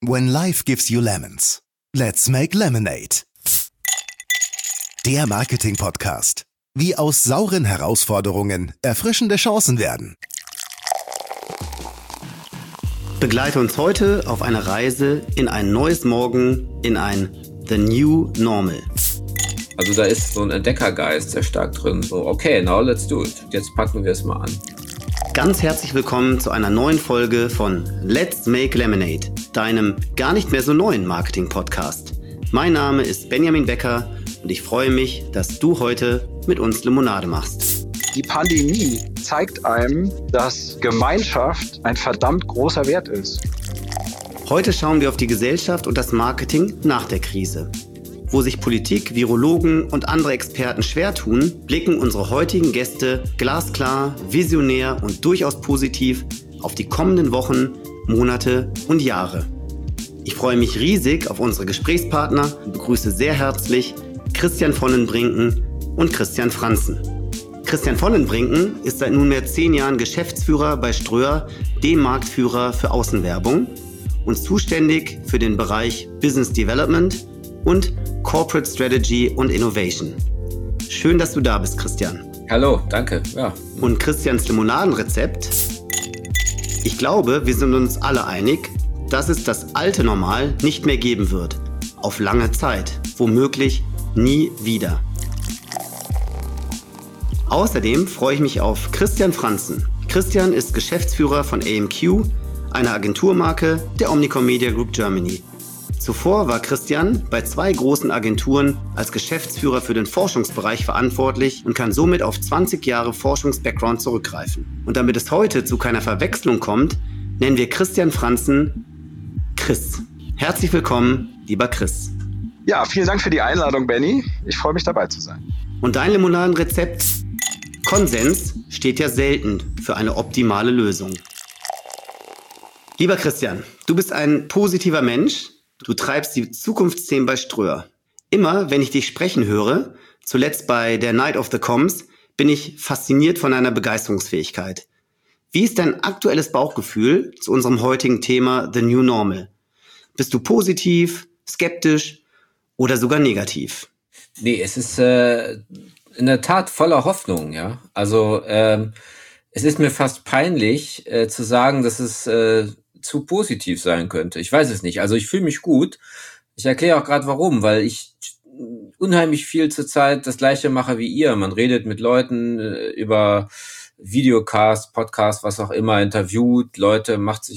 When life gives you lemons, let's make lemonade. Der Marketing-Podcast. Wie aus sauren Herausforderungen erfrischende Chancen werden. Begleite uns heute auf eine Reise in ein neues Morgen, in ein The New Normal. Also da ist so ein Entdeckergeist sehr stark drin. So, okay, now let's do it. Jetzt packen wir es mal an. Ganz herzlich willkommen zu einer neuen Folge von Let's Make Lemonade, deinem gar nicht mehr so neuen Marketing-Podcast. Mein Name ist Benjamin Becker und ich freue mich, dass du heute mit uns Limonade machst. Die Pandemie zeigt einem, dass Gemeinschaft ein verdammt großer Wert ist. Heute schauen wir auf die Gesellschaft und das Marketing nach der Krise. Wo sich Politik, Virologen und andere Experten schwer tun, blicken unsere heutigen Gäste glasklar, visionär und durchaus positiv auf die kommenden Wochen, Monate und Jahre. Ich freue mich riesig auf unsere Gesprächspartner und begrüße sehr herzlich Christian Vollenbrinken und Christian Franzen. Christian Vollenbrinken ist seit nunmehr 10 Jahren Geschäftsführer bei Ströer, dem Marktführer für Außenwerbung und zuständig für den Bereich Business Development und Corporate Strategy und Innovation. Schön, dass du da bist, Christian. Hallo, danke. Ja. Und Christians Limonadenrezept? Ich glaube, wir sind uns alle einig, dass es das alte Normal nicht mehr geben wird. Auf lange Zeit. Womöglich nie wieder. Außerdem freue ich mich auf Christian Franzen. Christian ist Geschäftsführer von AMQ, einer Agenturmarke der Omnicom Media Group Germany. Zuvor war Christian bei 2 großen Agenturen als Geschäftsführer für den Forschungsbereich verantwortlich und kann somit auf 20 Jahre Forschungs-Background zurückgreifen. Und damit es heute zu keiner Verwechslung kommt, nennen wir Christian Franzen Chris. Herzlich willkommen, lieber Chris. Ja, vielen Dank für die Einladung, Benny. Ich freue mich, dabei zu sein. Und dein Limonadenrezept? Konsens steht ja selten für eine optimale Lösung. Lieber Christian, du bist ein positiver Mensch. Du treibst die Zukunftsthemen bei Ströer. Immer, wenn ich dich sprechen höre, zuletzt bei der Night of the Comms, bin ich fasziniert von deiner Begeisterungsfähigkeit. Wie ist dein aktuelles Bauchgefühl zu unserem heutigen Thema The New Normal? Bist du positiv, skeptisch oder sogar negativ? Nee, es ist in der Tat voller Hoffnung, ja. Also es ist mir fast peinlich zu sagen, dass es zu positiv sein könnte. Ich weiß es nicht. Also ich fühle mich gut. Ich erkläre auch gerade warum, weil ich unheimlich viel zurzeit das Gleiche mache wie ihr. Man redet mit Leuten über Videocast, Podcast, was auch immer, interviewt Leute,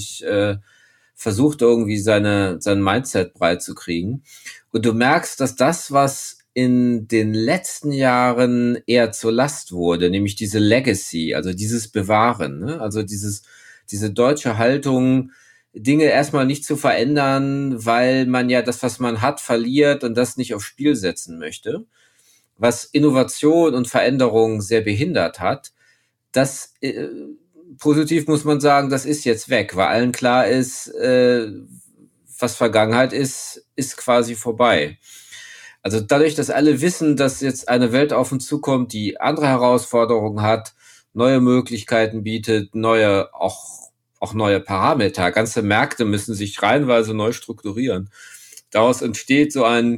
versucht irgendwie sein Mindset breit zu kriegen. Und du merkst, dass das, was in den letzten Jahren eher zur Last wurde, nämlich diese Legacy, also dieses Bewahren, ne? Also diese deutsche Haltung, Dinge erstmal nicht zu verändern, weil man ja das, was man hat, verliert und das nicht aufs Spiel setzen möchte, was Innovation und Veränderung sehr behindert hat, das positiv muss man sagen, das ist jetzt weg, weil allen klar ist, was Vergangenheit ist quasi vorbei. Also dadurch, dass alle wissen, dass jetzt eine Welt auf uns zukommt, die andere Herausforderungen hat, neue Möglichkeiten bietet, auch neue Parameter. Ganze Märkte müssen sich reihenweise neu strukturieren. Daraus entsteht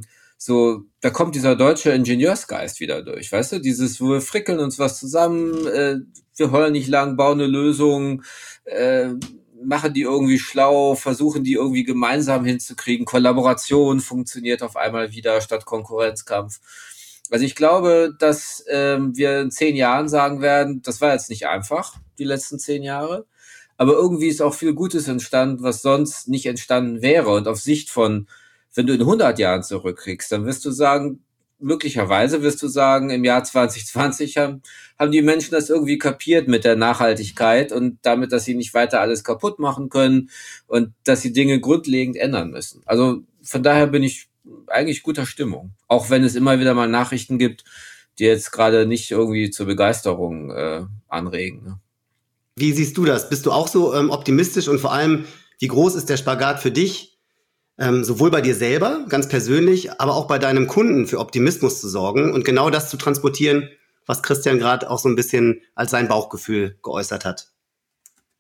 da kommt dieser deutsche Ingenieursgeist wieder durch, weißt du? Wir frickeln uns was zusammen, wir heulen nicht lang, bauen eine Lösung, machen die irgendwie schlau, versuchen die irgendwie gemeinsam hinzukriegen. Kollaboration funktioniert auf einmal wieder statt Konkurrenzkampf. Also ich glaube, dass wir in 10 Jahren sagen werden, das war jetzt nicht einfach, die letzten 10 Jahre, aber irgendwie ist auch viel Gutes entstanden, was sonst nicht entstanden wäre. Und auf Sicht von, wenn du in 100 Jahren zurückkriegst, dann möglicherweise wirst du sagen, im Jahr 2020 haben die Menschen das irgendwie kapiert mit der Nachhaltigkeit und damit, dass sie nicht weiter alles kaputt machen können und dass sie Dinge grundlegend ändern müssen. Also von daher bin ich eigentlich guter Stimmung. Auch wenn es immer wieder mal Nachrichten gibt, die jetzt gerade nicht irgendwie zur Begeisterung anregen. Ne? Wie siehst du das? Bist du auch so optimistisch und vor allem, wie groß ist der Spagat für dich, sowohl bei dir selber, ganz persönlich, aber auch bei deinem Kunden für Optimismus zu sorgen und genau das zu transportieren, was Christian gerade auch so ein bisschen als sein Bauchgefühl geäußert hat?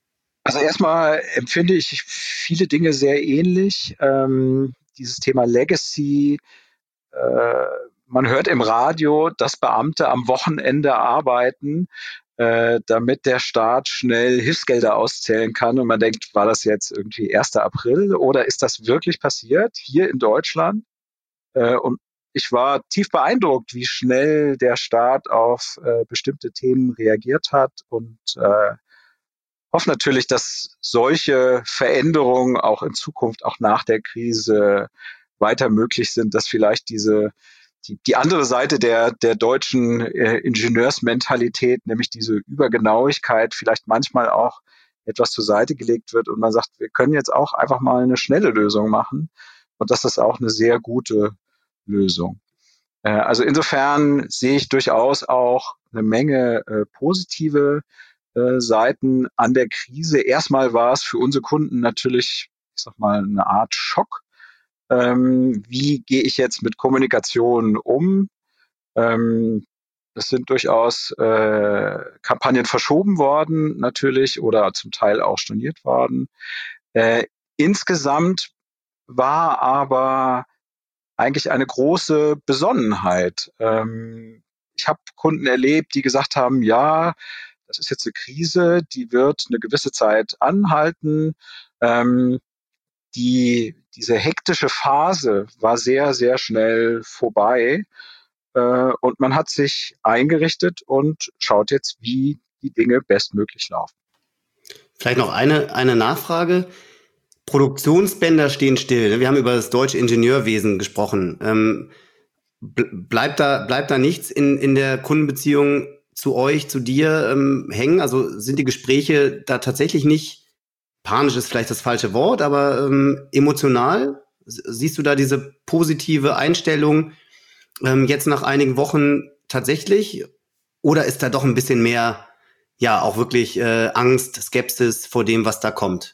Also erstmal empfinde ich viele Dinge sehr ähnlich. Dieses Thema Legacy, man hört im Radio, dass Beamte am Wochenende arbeiten, damit der Staat schnell Hilfsgelder auszählen kann. Und man denkt, war das jetzt irgendwie 1. April oder ist das wirklich passiert hier in Deutschland? Und ich war tief beeindruckt, wie schnell der Staat auf bestimmte Themen reagiert hat und hoffe natürlich, dass solche Veränderungen auch in Zukunft, auch nach der Krise, weiter möglich sind, dass vielleicht die andere Seite der deutschen Ingenieursmentalität, nämlich diese Übergenauigkeit, vielleicht manchmal auch etwas zur Seite gelegt wird und man sagt, wir können jetzt auch einfach mal eine schnelle Lösung machen und das ist auch eine sehr gute Lösung. Also insofern sehe ich durchaus auch eine Menge positive Seiten an der Krise. Erstmal war es für unsere Kunden natürlich, ich sag mal, eine Art Schock. Wie gehe ich jetzt mit Kommunikation um? Es sind durchaus Kampagnen verschoben worden, natürlich, oder zum Teil auch storniert worden. Insgesamt war aber eigentlich eine große Besonnenheit. Ich habe Kunden erlebt, die gesagt haben, ja, das ist jetzt eine Krise, die wird eine gewisse Zeit anhalten. Diese hektische Phase war sehr, sehr schnell vorbei. Und man hat sich eingerichtet und schaut jetzt, wie die Dinge bestmöglich laufen. Vielleicht noch eine Nachfrage. Produktionsbänder stehen still. Wir haben über das deutsche Ingenieurwesen gesprochen. Bleibt da nichts in der Kundenbeziehung zu euch, zu dir hängen? Also sind die Gespräche da tatsächlich nicht, panisch ist vielleicht das falsche Wort, aber emotional? Siehst du da diese positive Einstellung jetzt nach einigen Wochen tatsächlich? Oder ist da doch ein bisschen mehr, ja, auch wirklich Angst, Skepsis vor dem, was da kommt?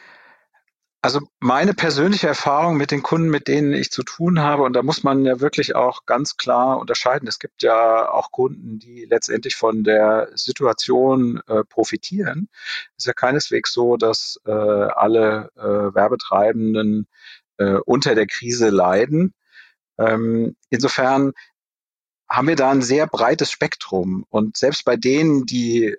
Also meine persönliche Erfahrung mit den Kunden, mit denen ich zu tun habe, und da muss man ja wirklich auch ganz klar unterscheiden. Es gibt ja auch Kunden, die letztendlich von der Situation profitieren. Es ist ja keineswegs so, dass alle Werbetreibenden unter der Krise leiden. Insofern haben wir da ein sehr breites Spektrum. Und selbst bei denen, die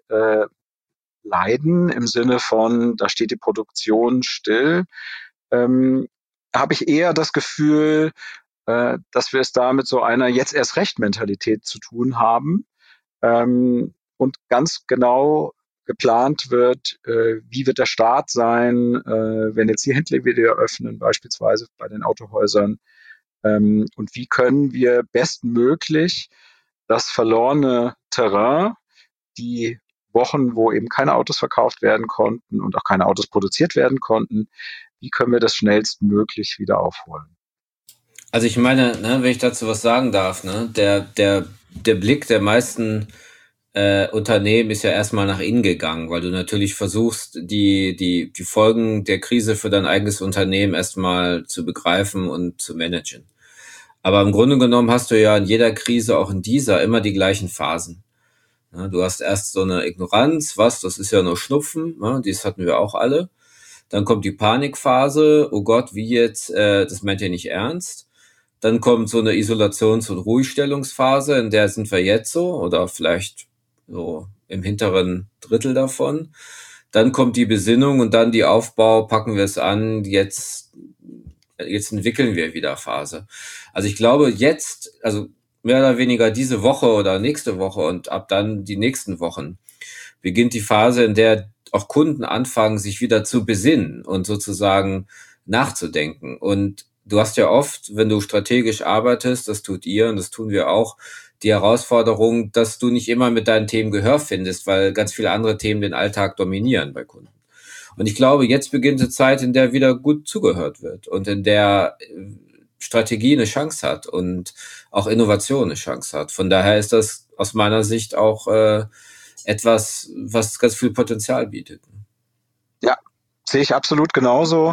leiden im Sinne von, da steht die Produktion still, habe ich eher das Gefühl, dass wir es da mit so einer jetzt erst recht Mentalität zu tun haben und ganz genau geplant wird, wie wird der Start sein, wenn jetzt die Händler wieder öffnen, beispielsweise bei den Autohäusern, und wie können wir bestmöglich das verlorene Terrain, die Wochen, wo eben keine Autos verkauft werden konnten und auch keine Autos produziert werden konnten, wie können wir das schnellstmöglich wieder aufholen? Also ich meine, ne, wenn ich dazu was sagen darf, ne, der Blick der meisten Unternehmen ist ja erstmal nach innen gegangen, weil du natürlich versuchst, die Folgen der Krise für dein eigenes Unternehmen erstmal zu begreifen und zu managen. Aber im Grunde genommen hast du ja in jeder Krise, auch in dieser, immer die gleichen Phasen. Ja, du hast erst so eine Ignoranz, das ist ja nur Schnupfen, ne, dies hatten wir auch alle. Dann kommt die Panikphase, oh Gott, wie jetzt, das meint ihr nicht ernst. Dann kommt so eine Isolations- und Ruhigstellungsphase, in der sind wir jetzt so, oder vielleicht so im hinteren Drittel davon. Dann kommt die Besinnung und dann die Aufbau, packen wir es an, jetzt entwickeln wir wieder Phase. Also ich glaube jetzt, also mehr oder weniger diese Woche oder nächste Woche und ab dann die nächsten Wochen beginnt die Phase, in der auch Kunden anfangen, sich wieder zu besinnen und sozusagen nachzudenken. Und du hast ja oft, wenn du strategisch arbeitest, das tut ihr und das tun wir auch, die Herausforderung, dass du nicht immer mit deinen Themen Gehör findest, weil ganz viele andere Themen den Alltag dominieren bei Kunden. Und ich glaube, jetzt beginnt eine Zeit, in der wieder gut zugehört wird und in der Strategie eine Chance hat und auch Innovation eine Chance hat. Von daher ist das aus meiner Sicht auch etwas, was ganz viel Potenzial bietet. Ja, sehe ich absolut genauso.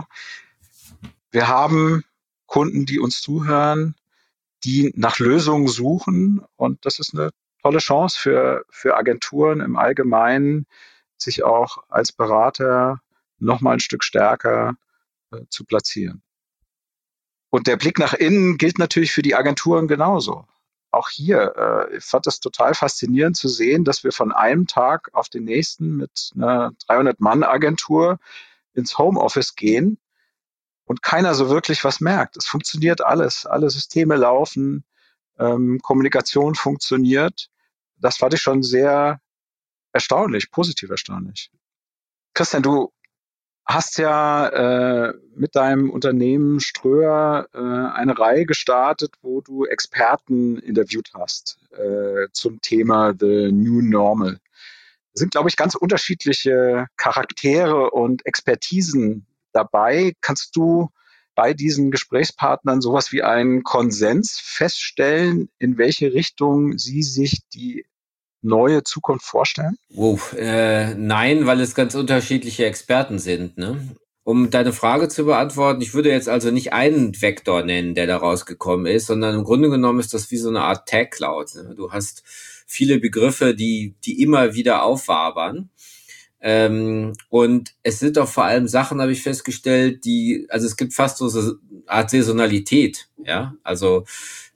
Wir haben Kunden, die uns zuhören, die nach Lösungen suchen. Und das ist eine tolle Chance für Agenturen im Allgemeinen, sich auch als Berater noch mal ein Stück stärker zu platzieren. Und der Blick nach innen gilt natürlich für die Agenturen genauso. Auch hier, ich fand das total faszinierend zu sehen, dass wir von einem Tag auf den nächsten mit einer 300-Mann-Agentur ins Homeoffice gehen und keiner so wirklich was merkt. Es funktioniert alles, alle Systeme laufen, Kommunikation funktioniert. Das fand ich schon sehr erstaunlich, positiv erstaunlich. Christian, du hast ja mit deinem Unternehmen Ströer eine Reihe gestartet, wo du Experten interviewt hast zum Thema The New Normal. Es sind, glaube ich, ganz unterschiedliche Charaktere und Expertisen dabei. Kannst du bei diesen Gesprächspartnern sowas wie einen Konsens feststellen, in welche Richtung sie sich die neue Zukunft vorstellen? Nein, weil es ganz unterschiedliche Experten sind, ne? Um deine Frage zu beantworten, ich würde jetzt also nicht einen Vektor nennen, der da rausgekommen ist, sondern im Grunde genommen ist das wie so eine Art Tag-Cloud. Ne? Du hast viele Begriffe, die immer wieder aufwabern. Und es sind doch vor allem Sachen, habe ich festgestellt, also es gibt fast so eine Art Saisonalität, ja, also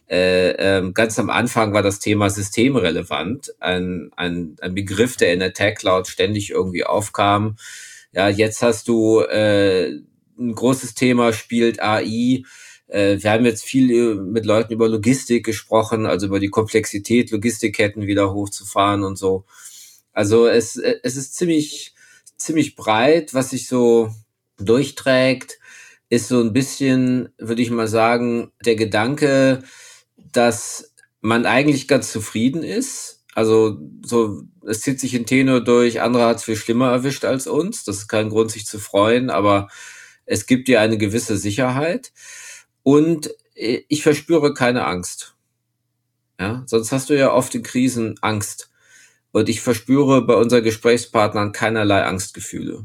ganz am Anfang war das Thema systemrelevant, ein Begriff, der in der Tech Cloud ständig irgendwie aufkam. Ja, jetzt hast du ein großes Thema, spielt AI. Wir haben jetzt viel mit Leuten über Logistik gesprochen, also über die Komplexität, Logistikketten wieder hochzufahren und so. Also es ist ziemlich breit, was sich so durchträgt, ist so ein bisschen, würde ich mal sagen, der Gedanke, dass man eigentlich ganz zufrieden ist. Also so, es zieht sich in Tenor durch, andere hat es viel schlimmer erwischt als uns. Das ist kein Grund, sich zu freuen, aber es gibt dir eine gewisse Sicherheit. Und ich verspüre keine Angst. Ja, sonst hast du ja oft in Krisen Angst. Und ich verspüre bei unseren Gesprächspartnern keinerlei Angstgefühle.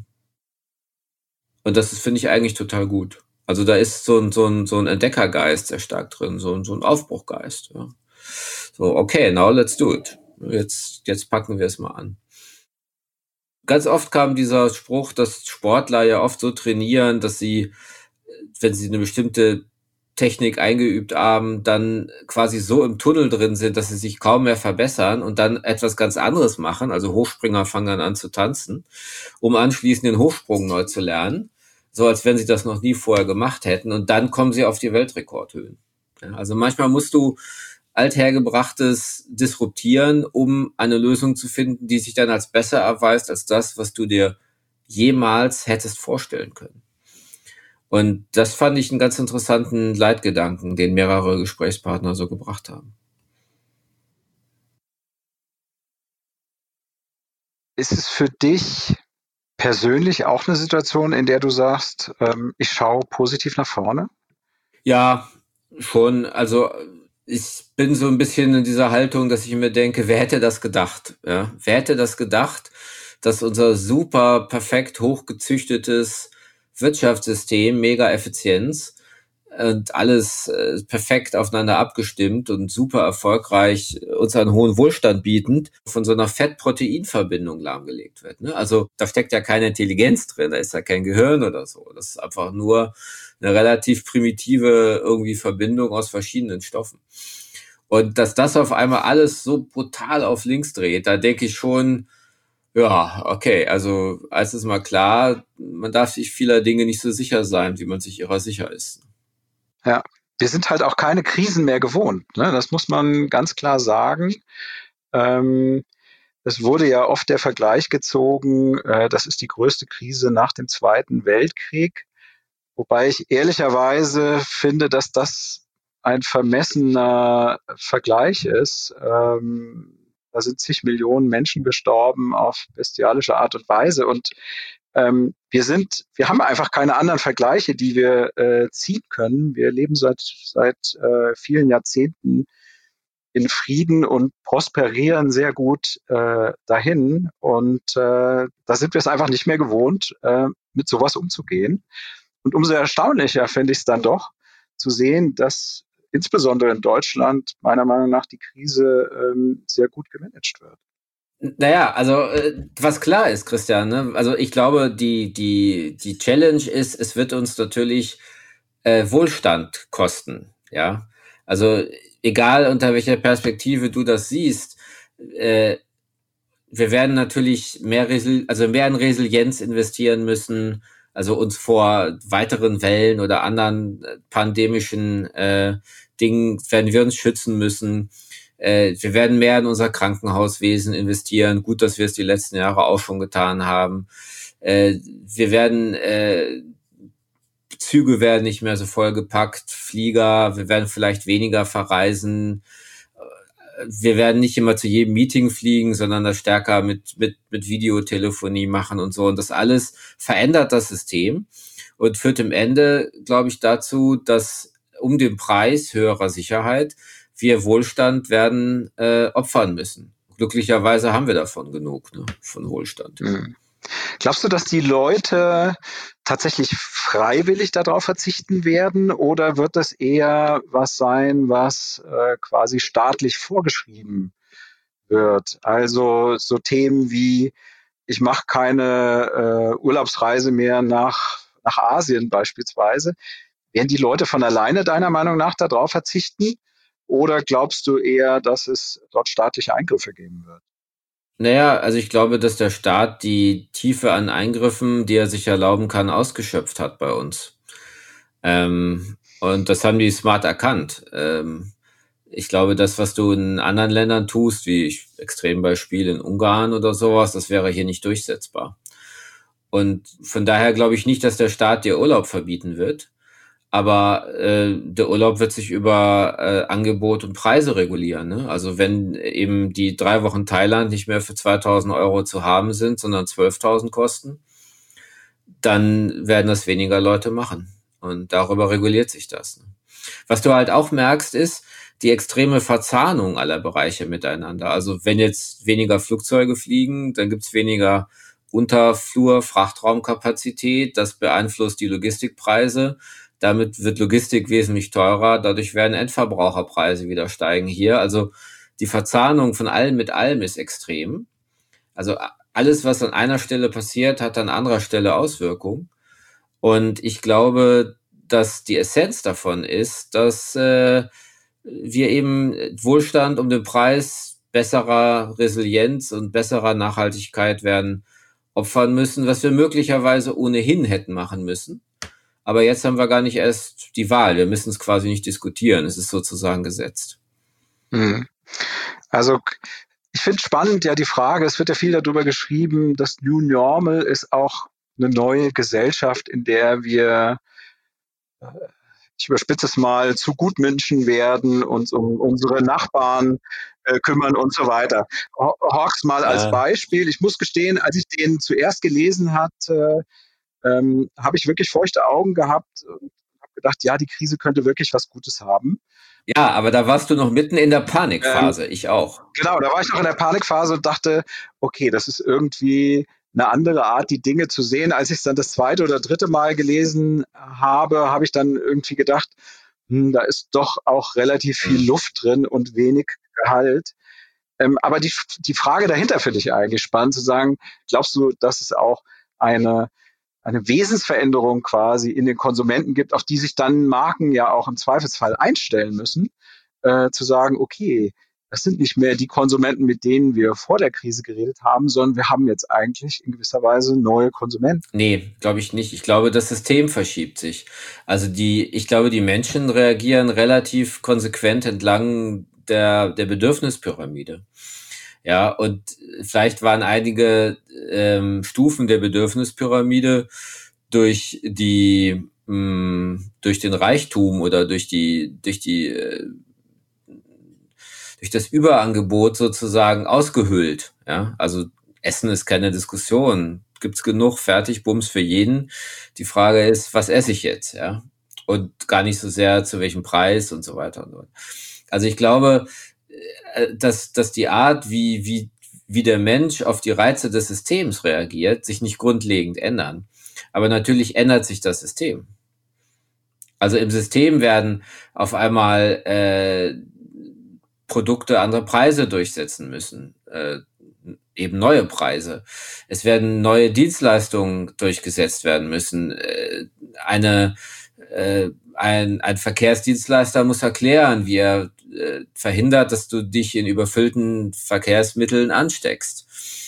Und das finde ich eigentlich total gut. Also da ist so ein Entdeckergeist sehr stark drin, so ein Aufbruchgeist. Ja. So, okay, now let's do it. Jetzt packen wir es mal an. Ganz oft kam dieser Spruch, dass Sportler ja oft so trainieren, dass sie, wenn sie eine bestimmte Technik eingeübt haben, dann quasi so im Tunnel drin sind, dass sie sich kaum mehr verbessern und dann etwas ganz anderes machen. Also Hochspringer fangen dann an zu tanzen, um anschließend den Hochsprung neu zu lernen. So als wenn sie das noch nie vorher gemacht hätten. Und dann kommen sie auf die Weltrekordhöhen. Ja, also manchmal musst du Althergebrachtes disruptieren, um eine Lösung zu finden, die sich dann als besser erweist als das, was du dir jemals hättest vorstellen können. Und das fand ich einen ganz interessanten Leitgedanken, den mehrere Gesprächspartner so gebracht haben. Ist es für dich persönlich auch eine Situation, in der du sagst, ich schaue positiv nach vorne? Ja, schon. Also ich bin so ein bisschen in dieser Haltung, dass ich mir denke, wer hätte das gedacht? Ja? Wer hätte das gedacht, dass unser super perfekt hochgezüchtetes Wirtschaftssystem, mega Effizienz und alles perfekt aufeinander abgestimmt und super erfolgreich uns einen hohen Wohlstand bietend, von so einer Fett-Protein-Verbindung lahmgelegt wird. Ne? Also da steckt ja keine Intelligenz drin, da ist ja kein Gehirn oder so. Das ist einfach nur eine relativ primitive irgendwie Verbindung aus verschiedenen Stoffen. Und dass das auf einmal alles so brutal auf links dreht, da denke ich schon, ja, okay, also als ist mal klar, man darf sich vieler Dinge nicht so sicher sein, wie man sich ihrer sicher ist. Ja, wir sind halt auch keine Krisen mehr gewohnt. Ne? Das muss man ganz klar sagen. Es wurde ja oft der Vergleich gezogen, das ist die größte Krise nach dem Zweiten Weltkrieg. Wobei ich ehrlicherweise finde, dass das ein vermessener Vergleich ist. Da sind zig Millionen Menschen gestorben auf bestialische Art und Weise. Und wir haben einfach keine anderen Vergleiche, die wir ziehen können. Wir leben seit vielen Jahrzehnten in Frieden und prosperieren sehr gut dahin. Und da sind wir es einfach nicht mehr gewohnt, mit sowas umzugehen. Und umso erstaunlicher finde ich es dann doch, zu sehen, dass insbesondere in Deutschland meiner Meinung nach die Krise sehr gut gemanagt wird. Naja, also was klar ist, Christian, ne? Also ich glaube, die Challenge ist, es wird uns natürlich Wohlstand kosten, ja. Also egal unter welcher Perspektive du das siehst, äh, wir werden natürlich mehr in Resilienz investieren müssen, also uns vor weiteren Wellen oder anderen pandemischen Dingen werden wir uns schützen müssen. Wir werden mehr in unser Krankenhauswesen investieren. Gut, dass wir es die letzten Jahre auch schon getan haben. Wir werden Züge werden nicht mehr so vollgepackt, Flieger, wir werden vielleicht weniger verreisen. Wir werden nicht immer zu jedem Meeting fliegen, sondern das stärker mit Videotelefonie machen und so. Und das alles verändert das System und führt im Ende, glaube ich, dazu, dass um den Preis höherer Sicherheit wir Wohlstand werden opfern müssen. Glücklicherweise haben wir davon genug, ne, von Wohlstand. Mhm. Glaubst du, dass die Leute tatsächlich freiwillig darauf verzichten werden oder wird das eher was sein, was quasi staatlich vorgeschrieben wird? Also so Themen wie, ich mache keine Urlaubsreise mehr nach Asien beispielsweise. Werden die Leute von alleine deiner Meinung nach darauf verzichten? Oder glaubst du eher, dass es dort staatliche Eingriffe geben wird? Naja, also ich glaube, dass der Staat die Tiefe an Eingriffen, die er sich erlauben kann, ausgeschöpft hat bei uns. Und das haben die smart erkannt. Ich glaube, das, was du in anderen Ländern tust, wie Extrembeispiel in Ungarn oder sowas, das wäre hier nicht durchsetzbar. Und von daher glaube ich nicht, dass der Staat dir Urlaub verbieten wird. Aber der Urlaub wird sich über Angebot und Preise regulieren. Ne? Also wenn eben die 3 Wochen Thailand nicht mehr für 2.000 Euro zu haben sind, sondern 12.000 kosten, dann werden das weniger Leute machen. Und darüber reguliert sich das. Ne? Was du halt auch merkst, ist die extreme Verzahnung aller Bereiche miteinander. Also wenn jetzt weniger Flugzeuge fliegen, dann gibt's weniger Unterflur-Frachtraumkapazität. Das beeinflusst die Logistikpreise. Damit wird Logistik wesentlich teurer. Dadurch werden Endverbraucherpreise wieder steigen hier. Also die Verzahnung von allem mit allem ist extrem. Also alles, was an einer Stelle passiert, hat an anderer Stelle Auswirkungen. Und ich glaube, dass die Essenz davon ist, dass wir eben Wohlstand um den Preis besserer Resilienz und besserer Nachhaltigkeit werden opfern müssen, was wir möglicherweise ohnehin hätten machen müssen. Aber jetzt haben wir gar nicht erst die Wahl. Wir müssen es quasi nicht diskutieren. Es ist sozusagen gesetzt. Mhm. Also ich finde spannend ja die Frage, es wird ja viel darüber geschrieben, das New Normal ist auch eine neue Gesellschaft, in der wir, ich überspitze es mal, zu Gutmenschen werden, uns um unsere Nachbarn kümmern und so weiter. Hawks mal als Beispiel. Ich muss gestehen, als ich den zuerst gelesen hatte, habe ich wirklich feuchte Augen gehabt und habe gedacht, ja, die Krise könnte wirklich was Gutes haben. Ja, aber da warst du noch mitten in der Panikphase, ich auch. Genau, da war ich noch in der Panikphase und dachte, okay, das ist irgendwie eine andere Art, die Dinge zu sehen. Als ich es dann das zweite oder dritte Mal gelesen habe, habe ich dann irgendwie gedacht, da ist doch auch relativ viel Luft drin und wenig Gehalt. Aber die Frage dahinter finde ich eigentlich spannend, zu sagen, glaubst du, dass es auch eine Wesensveränderung quasi in den Konsumenten gibt, auf die sich dann Marken ja auch im Zweifelsfall einstellen müssen, zu sagen, okay, das sind nicht mehr die Konsumenten, mit denen wir vor der Krise geredet haben, sondern wir haben jetzt eigentlich in gewisser Weise neue Konsumenten. Nee, glaube ich nicht. Ich glaube, das System verschiebt sich. Also ich glaube, die Menschen reagieren relativ konsequent entlang der Bedürfnispyramide. Ja, und vielleicht waren einige Stufen der Bedürfnispyramide durch den Reichtum oder durch das Überangebot sozusagen ausgehöhlt. Ja, also Essen ist keine Diskussion. Gibt's genug Fertigbums für jeden. Die Frage ist, was esse ich jetzt? Ja, und gar nicht so sehr zu welchem Preis und so weiter und so weiter. Also ich glaube, dass die Art, wie der Mensch auf die Reize des Systems reagiert, sich nicht grundlegend ändern. Aber natürlich ändert sich das System. Also im System werden auf einmal Produkte andere Preise durchsetzen müssen. eben neue Preise. Es werden neue Dienstleistungen durchgesetzt werden müssen. Ein Verkehrsdienstleister muss erklären, wie er verhindert, dass du dich in überfüllten Verkehrsmitteln ansteckst.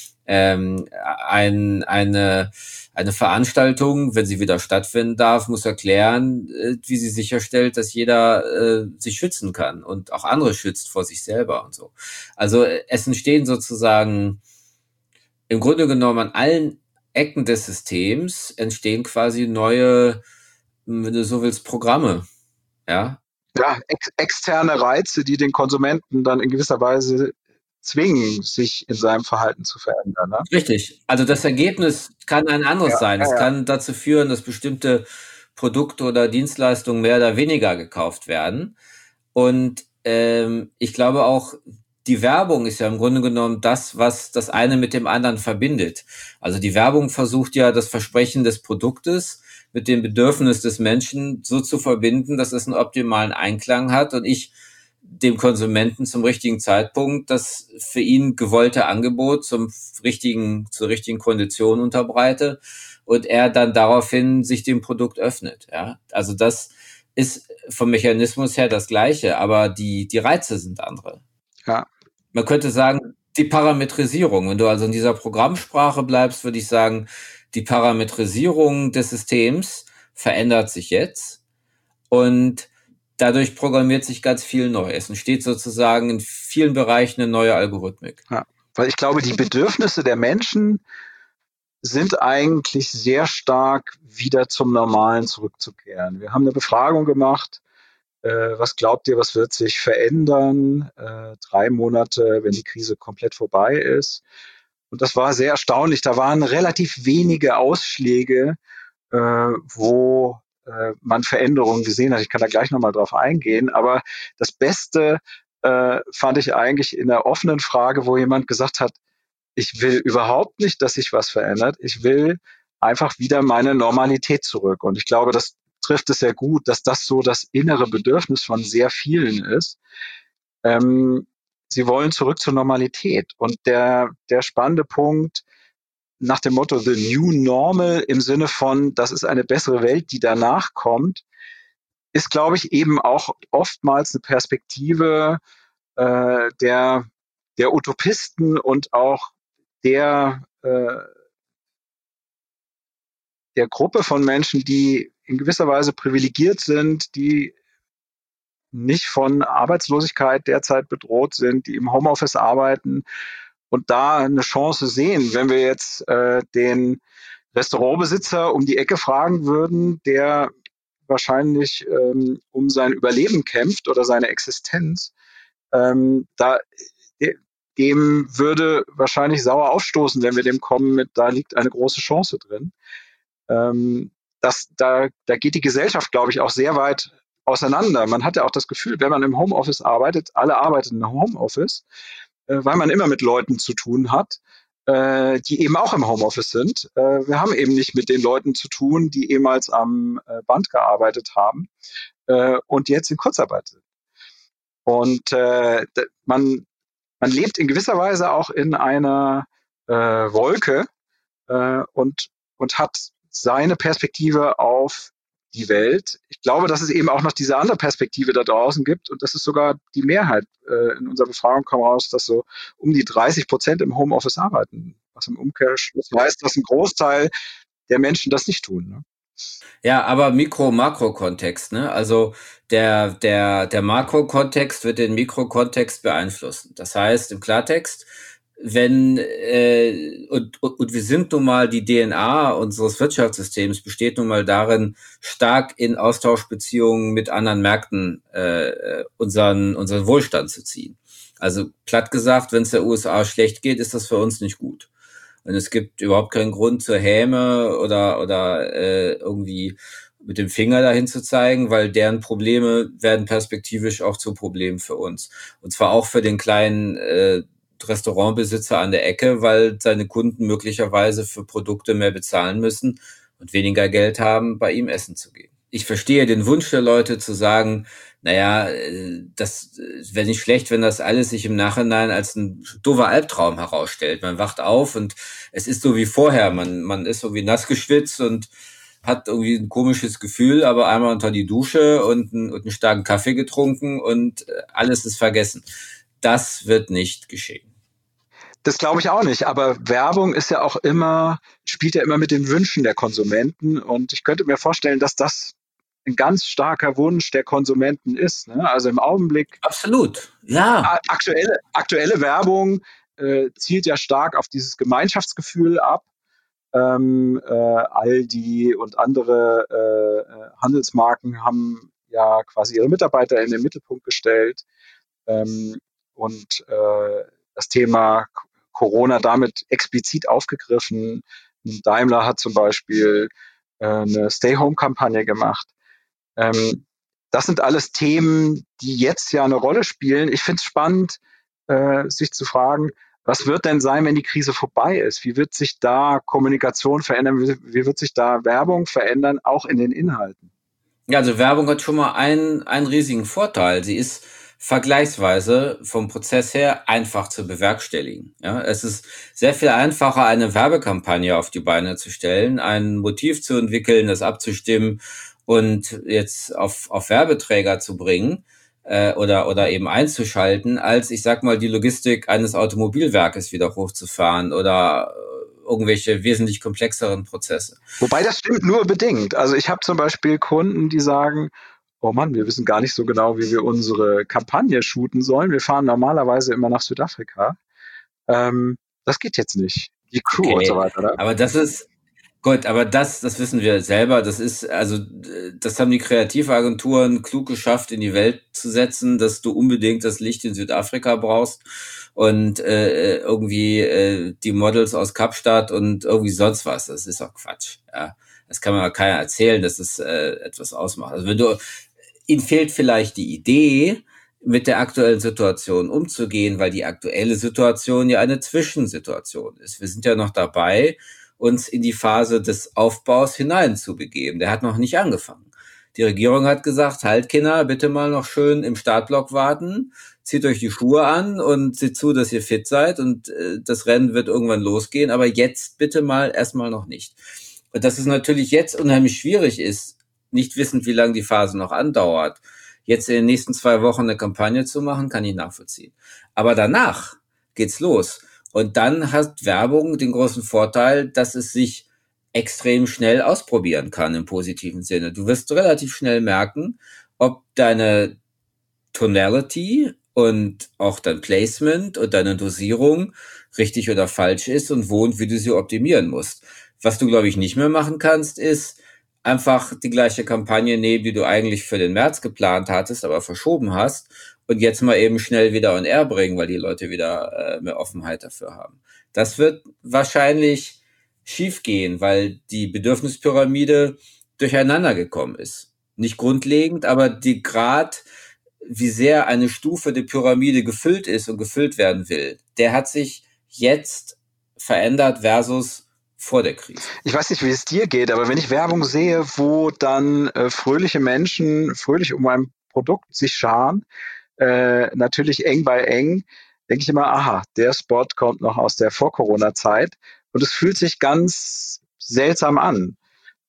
Eine Veranstaltung, wenn sie wieder stattfinden darf, muss erklären, wie sie sicherstellt, dass jeder sich schützen kann und auch andere schützt vor sich selber und so. Also es entstehen sozusagen im Grunde genommen an allen Ecken des Systems entstehen quasi neue, wenn du so willst, Programme. Ja, Ja, externe Reize, die den Konsumenten dann in gewisser Weise zwingen, sich in seinem Verhalten zu verändern. Ne? richtig. Also das Ergebnis kann ein anderes sein. Es kann dazu führen, dass bestimmte Produkte oder Dienstleistungen mehr oder weniger gekauft werden. Und ich glaube auch, die Werbung ist ja im Grunde genommen das, was das eine mit dem anderen verbindet. Also die Werbung versucht ja, das Versprechen des Produktes mit dem Bedürfnis des Menschen so zu verbinden, dass es einen optimalen Einklang hat und ich dem Konsumenten zum richtigen Zeitpunkt das für ihn gewollte Angebot zur richtigen Kondition unterbreite und er dann daraufhin sich dem Produkt öffnet. Ja, also das ist vom Mechanismus her das Gleiche, aber die Reize sind andere. Ja. Man könnte sagen, die Parametrisierung. Wenn du also in dieser Programmsprache bleibst, würde ich sagen, die Parametrisierung des Systems verändert sich jetzt und dadurch programmiert sich ganz viel neu. Es entsteht sozusagen in vielen Bereichen eine neue Algorithmik. Ja, weil ich glaube, die Bedürfnisse der Menschen sind eigentlich sehr stark wieder zum Normalen zurückzukehren. Wir haben eine Befragung gemacht. Was glaubt ihr, was wird sich verändern? 3 Monate, wenn die Krise komplett vorbei ist. Und das war sehr erstaunlich. Da waren relativ wenige Ausschläge, wo man Veränderungen gesehen hat. Ich kann da gleich nochmal drauf eingehen. Aber das Beste fand ich eigentlich in der offenen Frage, wo jemand gesagt hat, ich will überhaupt nicht, dass sich was verändert. Ich will einfach wieder meine Normalität zurück. Und ich glaube, das trifft es sehr gut, dass das so das innere Bedürfnis von sehr vielen ist. Sie wollen zurück zur Normalität. Und der spannende Punkt nach dem Motto The New Normal im Sinne von, das ist eine bessere Welt, die danach kommt, ist, glaube ich, eben auch oftmals eine Perspektive der Utopisten und auch der Gruppe von Menschen, die in gewisser Weise privilegiert sind, die nicht von Arbeitslosigkeit derzeit bedroht sind, die im Homeoffice arbeiten und da eine Chance sehen. Wenn wir jetzt den Restaurantbesitzer um die Ecke fragen würden, der wahrscheinlich um sein Überleben kämpft oder seine Existenz, dem würde wahrscheinlich sauer aufstoßen, wenn wir dem kommen mit, da liegt eine große Chance drin. Da geht die Gesellschaft, glaube ich, auch sehr weit auseinander. Man hat ja auch das Gefühl, wenn man im Homeoffice arbeitet, alle arbeiten im Homeoffice, weil man immer mit Leuten zu tun hat, die eben auch im Homeoffice sind. Wir haben eben nicht mit den Leuten zu tun, die ehemals am Band gearbeitet haben und jetzt in Kurzarbeit sind. Und man lebt in gewisser Weise auch in einer Wolke und hat seine Perspektive auf die Welt. Ich glaube, dass es eben auch noch diese andere Perspektive da draußen gibt und das ist sogar die Mehrheit. In unserer Befragung kam raus, dass so um die 30% im Homeoffice arbeiten, was im Umkehrschluss heißt, dass ein Großteil der Menschen das nicht tun. Ne? Ja, aber Mikro-Makro-Kontext, ne? Also der Makro-Kontext wird den Mikrokontext beeinflussen. Das heißt im Klartext, wenn und wir sind nun mal, die DNA unseres Wirtschaftssystems besteht nun mal darin, stark in Austauschbeziehungen mit anderen Märkten unseren Wohlstand zu ziehen. Also platt gesagt, wenn es der USA schlecht geht, ist das für uns nicht gut. Und es gibt überhaupt keinen Grund zur Häme oder irgendwie mit dem Finger dahin zu zeigen, weil deren Probleme werden perspektivisch auch zu Problemen für uns. Und zwar auch für den kleinen Restaurantbesitzer an der Ecke, weil seine Kunden möglicherweise für Produkte mehr bezahlen müssen und weniger Geld haben, bei ihm essen zu gehen. ich verstehe den Wunsch der Leute zu sagen, naja, das wäre nicht schlecht, wenn das alles sich im Nachhinein als ein doofer Albtraum herausstellt. Man wacht auf und es ist so wie vorher. Man ist irgendwie nass geschwitzt und hat irgendwie ein komisches Gefühl, aber einmal unter die Dusche und einen starken Kaffee getrunken und alles ist vergessen. Das wird nicht geschehen. Das glaube ich auch nicht, aber Werbung ist ja auch immer, spielt ja immer mit den Wünschen der Konsumenten und ich könnte mir vorstellen, dass das ein ganz starker Wunsch der Konsumenten ist. Ne? Also im Augenblick. Absolut, ja. Aktuelle Werbung zielt ja stark auf dieses Gemeinschaftsgefühl ab. Aldi und andere Handelsmarken haben ja quasi ihre Mitarbeiter in den Mittelpunkt gestellt und das Thema Corona damit explizit aufgegriffen. Daimler hat zum Beispiel eine Stay-Home-Kampagne gemacht. Das sind alles Themen, die jetzt ja eine Rolle spielen. Ich finde es spannend, sich zu fragen, was wird denn sein, wenn die Krise vorbei ist? Wie wird sich da Kommunikation verändern? Wie wird sich da Werbung verändern, auch in den Inhalten? Ja, also Werbung hat schon mal einen riesigen Vorteil. Sie ist vergleichsweise vom Prozess her einfach zu bewerkstelligen. Ja, es ist sehr viel einfacher, eine Werbekampagne auf die Beine zu stellen, ein Motiv zu entwickeln, das abzustimmen und jetzt auf Werbeträger zu bringen oder eben einzuschalten, als, ich sag mal, die Logistik eines Automobilwerkes wieder hochzufahren oder irgendwelche wesentlich komplexeren Prozesse. Wobei das stimmt nur bedingt. Also ich habe zum Beispiel Kunden, die sagen, oh Mann, wir wissen gar nicht so genau, wie wir unsere Kampagne shooten sollen. Wir fahren normalerweise immer nach Südafrika. Das geht jetzt nicht. Die Crew und so weiter. Ne? Aber das ist, gut, aber das wissen wir selber. Das ist, also, das haben die Kreativagenturen klug geschafft, in die Welt zu setzen, dass du unbedingt das Licht in Südafrika brauchst und irgendwie die Models aus Kapstadt und irgendwie sonst was. Das ist doch Quatsch. Ja, das kann mir keiner erzählen, dass es etwas ausmacht. Also ihnen fehlt vielleicht die Idee, mit der aktuellen Situation umzugehen, weil die aktuelle Situation ja eine Zwischensituation ist. Wir sind ja noch dabei, uns in die Phase des Aufbaus hineinzubegeben. Der hat noch nicht angefangen. Die Regierung hat gesagt, halt Kinder, bitte mal noch schön im Startblock warten, zieht euch die Schuhe an und seht zu, dass ihr fit seid und das Rennen wird irgendwann losgehen, aber jetzt bitte mal erstmal noch nicht. Und dass es natürlich jetzt unheimlich schwierig ist, nicht wissend, wie lange die Phase noch andauert, jetzt in den nächsten 2 Wochen eine Kampagne zu machen, kann ich nachvollziehen. Aber danach geht's los. Und dann hat Werbung den großen Vorteil, dass es sich extrem schnell ausprobieren kann im positiven Sinne. Du wirst relativ schnell merken, ob deine Tonality und auch dein Placement und deine Dosierung richtig oder falsch ist und wo und wie du sie optimieren musst. Was du, glaube ich, nicht mehr machen kannst, ist einfach die gleiche Kampagne nehmen, die du eigentlich für den März geplant hattest, aber verschoben hast und jetzt mal eben schnell wieder on air bringen, weil die Leute wieder mehr Offenheit dafür haben. Das wird wahrscheinlich schief gehen, weil die Bedürfnispyramide durcheinander gekommen ist. Nicht grundlegend, aber die Grad, wie sehr eine Stufe der Pyramide gefüllt ist und gefüllt werden will, der hat sich jetzt verändert versus vor der Krise. Ich weiß nicht, wie es dir geht, aber wenn ich Werbung sehe, wo dann fröhliche Menschen fröhlich um ein Produkt sich scharen, natürlich eng bei eng, denke ich immer, aha, der Spot kommt noch aus der Vor-Corona-Zeit und es fühlt sich ganz seltsam an.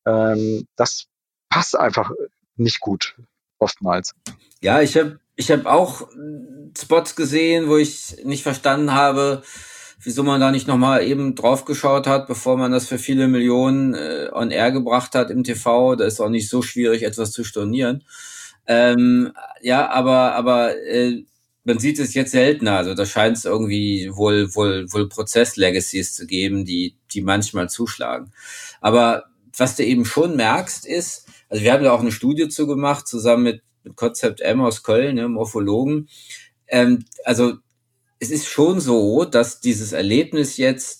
Das passt einfach nicht gut, oftmals. Ja, ich hab auch Spots gesehen, wo ich nicht verstanden habe, wieso man da nicht nochmal eben drauf geschaut hat, bevor man das für viele Millionen on air gebracht hat im TV. Da ist auch nicht so schwierig, etwas zu stornieren. Ja, aber man sieht es jetzt seltener. Also da scheint es irgendwie wohl Prozess-Legacies zu geben, die manchmal zuschlagen. Aber was du eben schon merkst ist, also wir haben da auch eine Studie zu gemacht, zusammen mit Konzept M aus Köln, ne, Morphologen. Also es ist schon so, dass dieses Erlebnis jetzt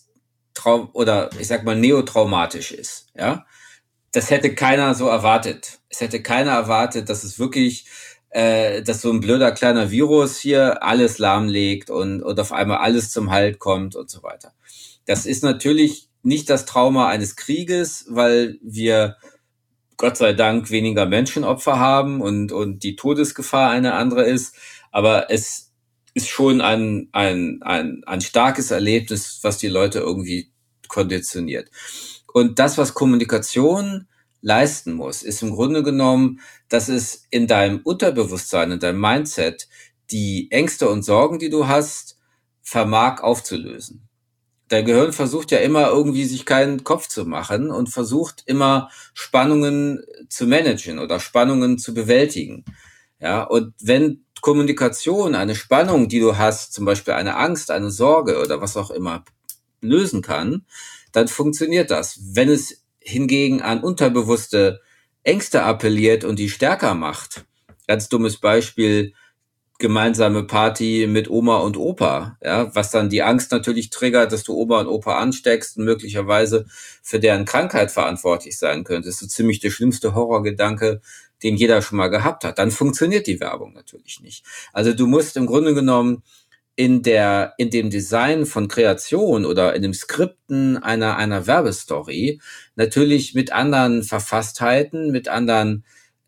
neotraumatisch ist, ja. Das hätte keiner so erwartet. Es hätte keiner erwartet, dass es wirklich, dass so ein blöder kleiner Virus hier alles lahmlegt und auf einmal alles zum Halt kommt und so weiter. Das ist natürlich nicht das Trauma eines Krieges, weil wir Gott sei Dank weniger Menschenopfer haben und die Todesgefahr eine andere ist. Aber es ist schon ein starkes Erlebnis, was die Leute irgendwie konditioniert. Und das, was Kommunikation leisten muss, ist im Grunde genommen, dass es in deinem Unterbewusstsein, in deinem Mindset die Ängste und Sorgen, die du hast, vermag aufzulösen. Dein Gehirn versucht ja immer irgendwie sich keinen Kopf zu machen und versucht immer Spannungen zu managen oder Spannungen zu bewältigen. Ja, und wenn Kommunikation eine Spannung, die du hast, zum Beispiel eine Angst, eine Sorge oder was auch immer, lösen kann, dann funktioniert das. Wenn es hingegen an unterbewusste Ängste appelliert und die stärker macht, ganz dummes Beispiel, gemeinsame Party mit Oma und Opa, ja, was dann die Angst natürlich triggert, dass du Oma und Opa ansteckst und möglicherweise für deren Krankheit verantwortlich sein könntest. So ziemlich der schlimmste Horrorgedanke, den jeder schon mal gehabt hat. Dann funktioniert die Werbung natürlich nicht. Also du musst im Grunde genommen in dem Design von Kreation oder in dem Skripten einer Werbestory natürlich mit anderen Verfasstheiten, mit anderen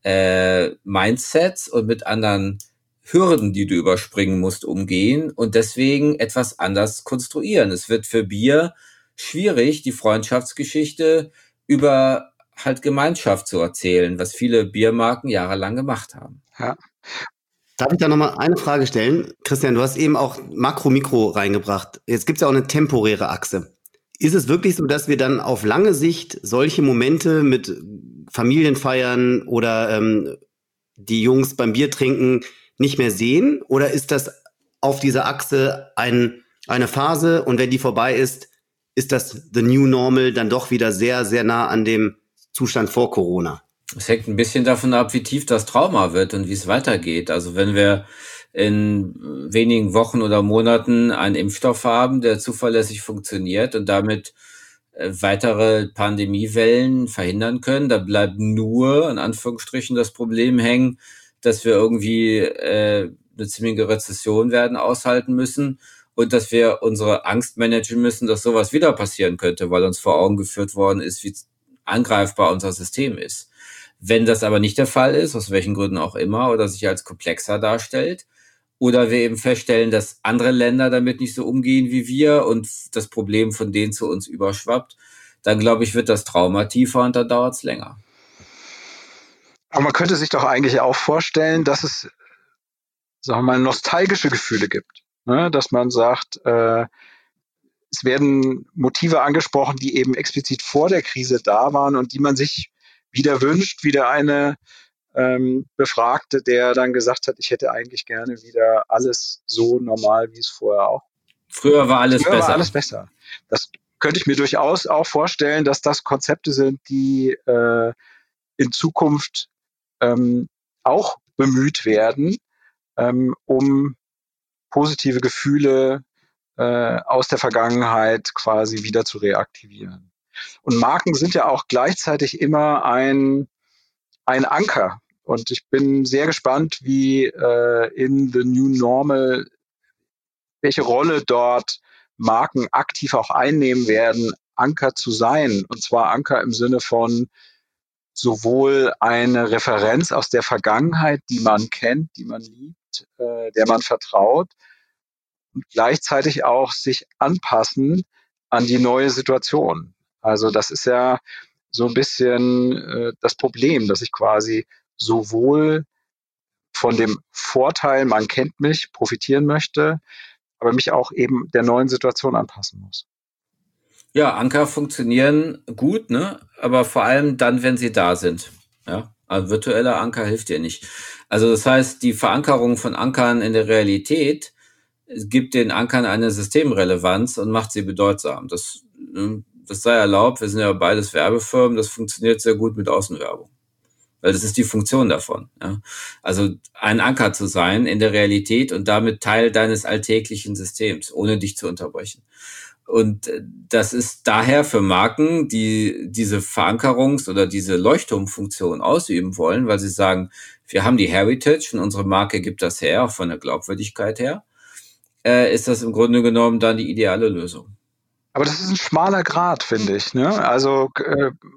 Mindsets und mit anderen Hürden, die du überspringen musst, umgehen und deswegen etwas anders konstruieren. Es wird für Bier schwierig, die Freundschaftsgeschichte über halt Gemeinschaft zu erzählen, was viele Biermarken jahrelang gemacht haben. Ja. Darf ich da nochmal eine Frage stellen? Christian, du hast eben auch Makro-Mikro reingebracht. Jetzt gibt es ja auch eine temporäre Achse. Ist es wirklich so, dass wir dann auf lange Sicht solche Momente mit Familienfeiern oder die Jungs beim Bier trinken nicht mehr sehen? Oder ist das auf dieser Achse eine Phase und wenn die vorbei ist das the new normal dann doch wieder sehr, sehr nah an dem Zustand vor Corona? Es hängt ein bisschen davon ab, wie tief das Trauma wird und wie es weitergeht. Also wenn wir in wenigen Wochen oder Monaten einen Impfstoff haben, der zuverlässig funktioniert und damit weitere Pandemiewellen verhindern können, da bleibt nur, in Anführungsstrichen, das Problem hängen, dass wir irgendwie eine ziemliche Rezession werden aushalten müssen und dass wir unsere Angst managen müssen, dass sowas wieder passieren könnte, weil uns vor Augen geführt worden ist, wie angreifbar unser System ist. Wenn das aber nicht der Fall ist, aus welchen Gründen auch immer, oder sich als komplexer darstellt, oder wir eben feststellen, dass andere Länder damit nicht so umgehen wie wir und das Problem von denen zu uns überschwappt, dann glaube ich, wird das Trauma tiefer und dann dauert es länger. Aber man könnte sich doch eigentlich auch vorstellen, dass es, sagen wir mal, nostalgische Gefühle gibt. Ne? Dass man sagt, es werden Motive angesprochen, die eben explizit vor der Krise da waren und die man sich wieder wünscht, wieder eine Befragte, der dann gesagt hat, ich hätte eigentlich gerne wieder alles so normal, wie es vorher auch. Früher war alles besser. Das könnte ich mir durchaus auch vorstellen, dass das Konzepte sind, die in Zukunft auch bemüht werden, um positive Gefühle aus der Vergangenheit quasi wieder zu reaktivieren. Und Marken sind ja auch gleichzeitig immer ein Anker. Und ich bin sehr gespannt, wie in the new normal, welche Rolle dort Marken aktiv auch einnehmen werden, Anker zu sein. Und zwar Anker im Sinne von sowohl eine Referenz aus der Vergangenheit, die man kennt, die man liebt, der man vertraut, und gleichzeitig auch sich anpassen an die neue Situation. Also das ist ja so ein bisschen das Problem, dass ich quasi sowohl von dem Vorteil, man kennt mich, profitieren möchte, aber mich auch eben der neuen Situation anpassen muss. Ja, Anker funktionieren gut, ne? Aber vor allem dann, wenn sie da sind. Ja, ein virtueller Anker hilft dir nicht. Also das heißt, die Verankerung von Ankern in der Realität gibt den Ankern eine Systemrelevanz und macht sie bedeutsam. Das sei erlaubt. Wir sind ja beides Werbefirmen. Das funktioniert sehr gut mit Außenwerbung. Weil das ist die Funktion davon. Ja? Also ein Anker zu sein in der Realität und damit Teil deines alltäglichen Systems, ohne dich zu unterbrechen. Und das ist daher für Marken, die diese Verankerungs- oder diese Leuchtturmfunktion ausüben wollen, weil sie sagen, wir haben die Heritage und unsere Marke gibt das her, auch von der Glaubwürdigkeit her, ist das im Grunde genommen dann die ideale Lösung. Aber das ist ein schmaler Grat, finde ich. Ne? Also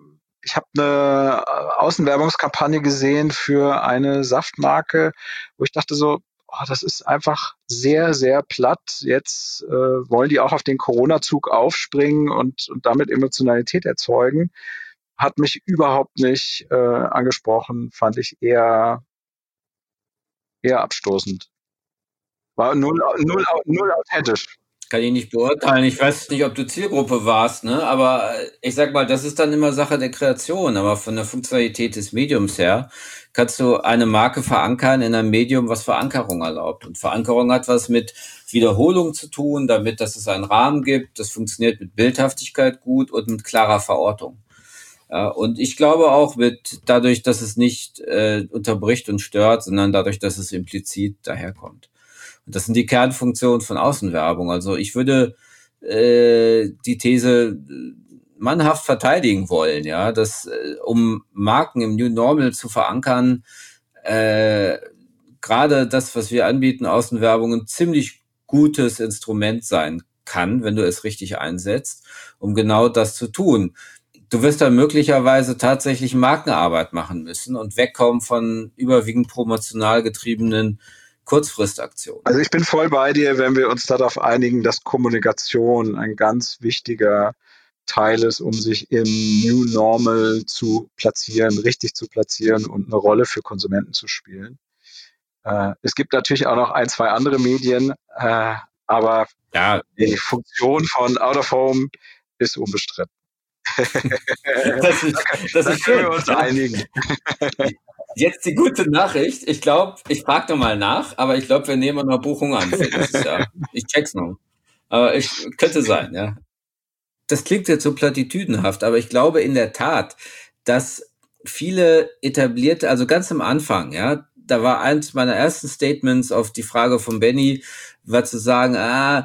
Ich habe eine Außenwerbungskampagne gesehen für eine Saftmarke, wo ich dachte so, das ist einfach sehr, sehr platt. Jetzt wollen die auch auf den Corona-Zug aufspringen und damit Emotionalität erzeugen. Hat mich überhaupt nicht angesprochen, fand ich eher abstoßend. War null authentisch. Kann ich nicht beurteilen. Ich weiß nicht, ob du Zielgruppe warst, ne? Aber ich sag mal, das ist dann immer Sache der Kreation. Aber von der Funktionalität des Mediums her kannst du eine Marke verankern in einem Medium, was Verankerung erlaubt. Und Verankerung hat was mit Wiederholung zu tun, damit, dass es einen Rahmen gibt. Das funktioniert mit Bildhaftigkeit gut und mit klarer Verortung. Ja, und ich glaube auch dadurch, dass es nicht unterbricht und stört, sondern dadurch, dass es implizit daherkommt. Und das sind die Kernfunktionen von Außenwerbung. Also ich würde die These mannhaft verteidigen wollen, ja, dass um Marken im New Normal zu verankern, gerade das, was wir anbieten, Außenwerbung, ein ziemlich gutes Instrument sein kann, wenn du es richtig einsetzt, um genau das zu tun. Du wirst dann möglicherweise tatsächlich Markenarbeit machen müssen und wegkommen von überwiegend promotional getriebenen Kurzfristaktionen. Also ich bin voll bei dir, wenn wir uns darauf einigen, dass Kommunikation ein ganz wichtiger Teil ist, um sich im New Normal zu platzieren, richtig zu platzieren und eine Rolle für Konsumenten zu spielen. Es gibt natürlich auch noch ein, zwei andere Medien, aber ja, die Funktion von Out of Home ist unbestritten. Das ist können wir uns einigen. Jetzt die gute Nachricht. Ich glaube, ich frage noch mal nach, aber ich glaube, wir nehmen noch Buchung an für dieses Jahr. Ich check's noch. Aber könnte sein, ja. Das klingt jetzt so platitüdenhaft, aber ich glaube in der Tat, dass viele etablierte, also ganz am Anfang, ja, da war eins meiner ersten Statements auf die Frage von Benny, war zu sagen,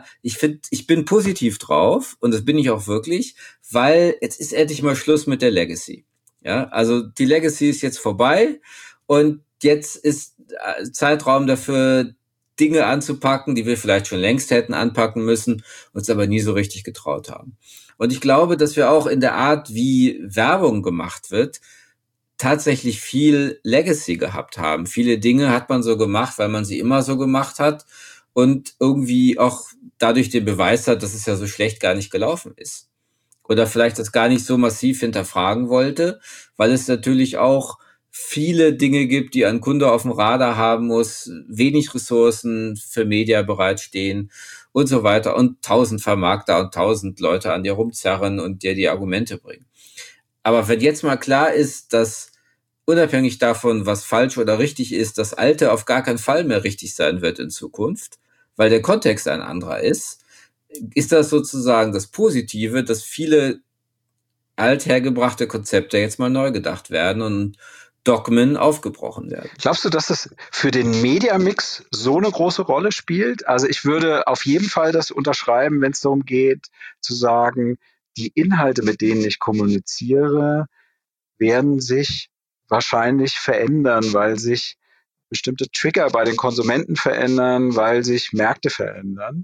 ich bin positiv drauf und das bin ich auch wirklich, weil jetzt ist endlich mal Schluss mit der Legacy. Ja, also die Legacy ist jetzt vorbei und jetzt ist Zeitraum dafür, Dinge anzupacken, die wir vielleicht schon längst hätten anpacken müssen, uns aber nie so richtig getraut haben. Und ich glaube, dass wir auch in der Art, wie Werbung gemacht wird, tatsächlich viel Legacy gehabt haben. Viele Dinge hat man so gemacht, weil man sie immer so gemacht hat und irgendwie auch dadurch den Beweis hat, dass es ja so schlecht gar nicht gelaufen ist. Oder vielleicht das gar nicht so massiv hinterfragen wollte, weil es natürlich auch viele Dinge gibt, die ein Kunde auf dem Radar haben muss, wenig Ressourcen für Media bereitstehen und so weiter und 1000 Vermarkter und 1000 Leute an dir rumzerren und dir die Argumente bringen. Aber wenn jetzt mal klar ist, dass unabhängig davon, was falsch oder richtig ist, das Alte auf gar keinen Fall mehr richtig sein wird in Zukunft, weil der Kontext ein anderer ist das sozusagen das Positive, dass viele althergebrachte Konzepte jetzt mal neu gedacht werden und Dogmen aufgebrochen werden. Glaubst du, dass das für den Media-Mix so eine große Rolle spielt? Also ich würde auf jeden Fall das unterschreiben, wenn es darum geht, zu sagen, die Inhalte, mit denen ich kommuniziere, werden sich wahrscheinlich verändern, weil sich bestimmte Trigger bei den Konsumenten verändern, weil sich Märkte verändern.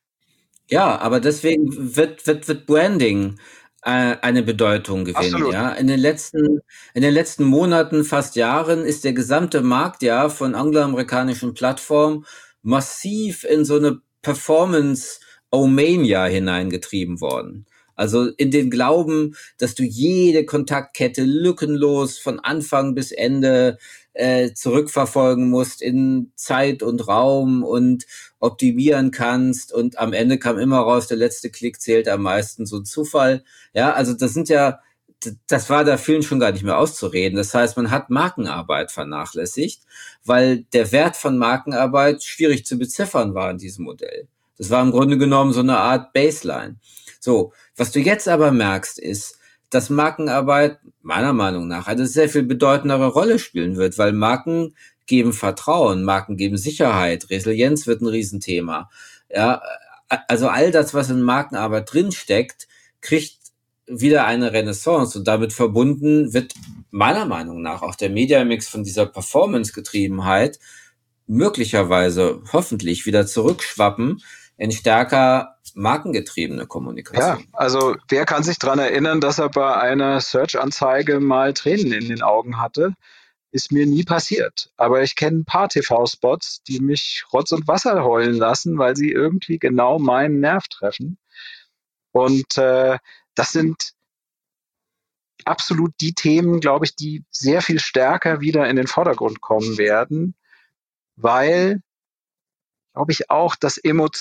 Ja, aber deswegen wird Branding eine Bedeutung gewinnen. Absolut. Ja, in den letzten Monaten, fast Jahren, ist der gesamte Markt ja von angloamerikanischen Plattformen massiv in so eine Performance-Omania hineingetrieben worden. Also in den Glauben, dass du jede Kontaktkette lückenlos von Anfang bis Ende zurückverfolgen musst in Zeit und Raum und optimieren kannst und am Ende kam immer raus, der letzte Klick zählt am meisten, so ein Zufall. Ja, also das war da vielen schon gar nicht mehr auszureden. Das heißt, man hat Markenarbeit vernachlässigt, weil der Wert von Markenarbeit schwierig zu beziffern war in diesem Modell. Das war im Grunde genommen so eine Art Baseline. So, was du jetzt aber merkst, ist, dass Markenarbeit meiner Meinung nach eine sehr viel bedeutendere Rolle spielen wird, weil Marken geben Vertrauen, Marken geben Sicherheit, Resilienz wird ein Riesenthema. Ja, also all das, was in Markenarbeit drinsteckt, kriegt wieder eine Renaissance und damit verbunden wird meiner Meinung nach auch der Media-Mix von dieser Performance-Getriebenheit möglicherweise, hoffentlich wieder zurückschwappen in stärker markengetriebene Kommunikation. Ja, also wer kann sich daran erinnern, dass er bei einer Search-Anzeige mal Tränen in den Augen hatte? Ist mir nie passiert. Aber ich kenne ein paar TV-Spots, die mich Rotz und Wasser heulen lassen, weil sie irgendwie genau meinen Nerv treffen. Und das sind absolut die Themen, glaube ich, die sehr viel stärker wieder in den Vordergrund kommen werden, weil, glaube ich, auch das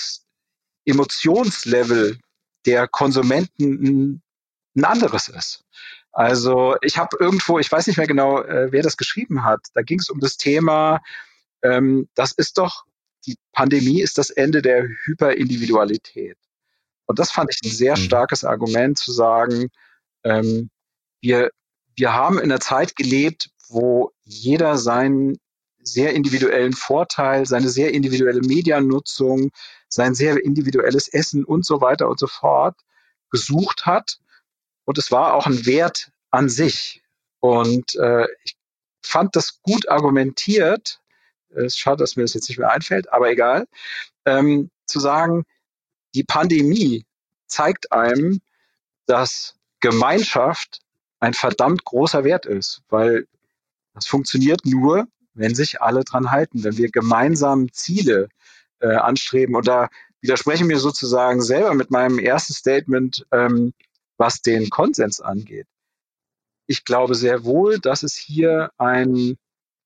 Emotionslevel der Konsumenten ein anderes ist. Also ich habe irgendwo, ich weiß nicht mehr genau, wer das geschrieben hat, da ging es um das Thema, das ist doch, die Pandemie ist das Ende der Hyperindividualität. Und das fand ich ein sehr starkes Argument zu sagen, ähm, wir, wir haben in einer Zeit gelebt, wo jeder seinen sehr individuellen Vorteil, seine sehr individuelle Mediennutzung, sein sehr individuelles Essen und so weiter und so fort gesucht hat. Und es war auch ein Wert an sich. Und ich fand das gut argumentiert. Es ist schade, dass mir das jetzt nicht mehr einfällt, aber egal. Zu sagen, die Pandemie zeigt einem, dass Gemeinschaft ein verdammt großer Wert ist, weil das funktioniert nur, wenn sich alle dran halten, wenn wir gemeinsam Ziele anstreben. Und da widerspreche ich mir sozusagen selber mit meinem ersten Statement, was den Konsens angeht. Ich glaube sehr wohl, dass es hier eine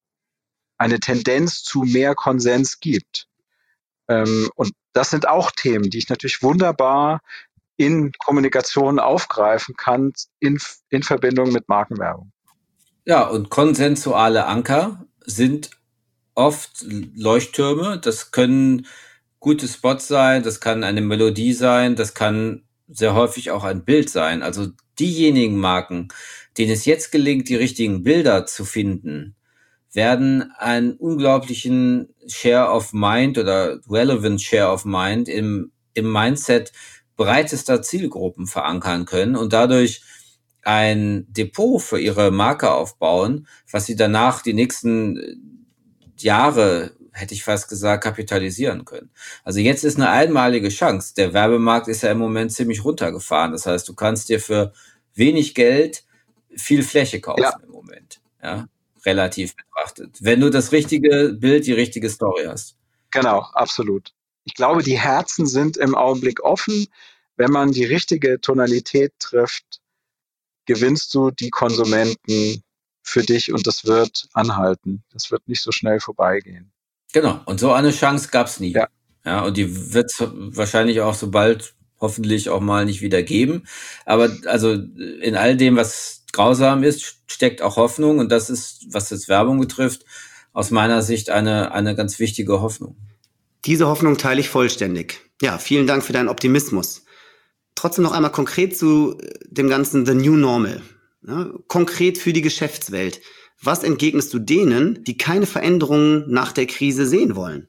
Tendenz zu mehr Konsens gibt. Und das sind auch Themen, die ich natürlich wunderbar in Kommunikation aufgreifen kann, in Verbindung mit Markenwerbung. Ja, und konsensuale Anker sind oft Leuchttürme. Das können gute Spots sein, das kann eine Melodie sein, das kann sehr häufig auch ein Bild sein. Also diejenigen Marken, denen es jetzt gelingt, die richtigen Bilder zu finden, werden einen unglaublichen Share of Mind oder relevant Share of Mind im Mindset breitester Zielgruppen verankern können und dadurch ein Depot für ihre Marke aufbauen, was sie danach die nächsten Jahre, hätte ich fast gesagt, kapitalisieren können. Also jetzt ist eine einmalige Chance. Der Werbemarkt ist ja im Moment ziemlich runtergefahren. Das heißt, du kannst dir für wenig Geld viel Fläche kaufen im Moment. Ja, relativ betrachtet. Wenn du das richtige Bild, die richtige Story hast. Genau, absolut. Ich glaube, die Herzen sind im Augenblick offen. Wenn man die richtige Tonalität trifft, gewinnst du die Konsumenten für dich und das wird anhalten. Das wird nicht so schnell vorbeigehen. Genau, und so eine Chance gab es nie. Ja. Ja, und die wird es wahrscheinlich auch so bald hoffentlich auch mal nicht wieder geben. Aber also in all dem, was grausam ist, steckt auch Hoffnung. Und das ist, was jetzt Werbung betrifft, aus meiner Sicht eine ganz wichtige Hoffnung. Diese Hoffnung teile ich vollständig. Ja, vielen Dank für deinen Optimismus. Trotzdem noch einmal konkret zu dem ganzen The New Normal. Ja, konkret für die Geschäftswelt. Was entgegnest du denen, die keine Veränderungen nach der Krise sehen wollen?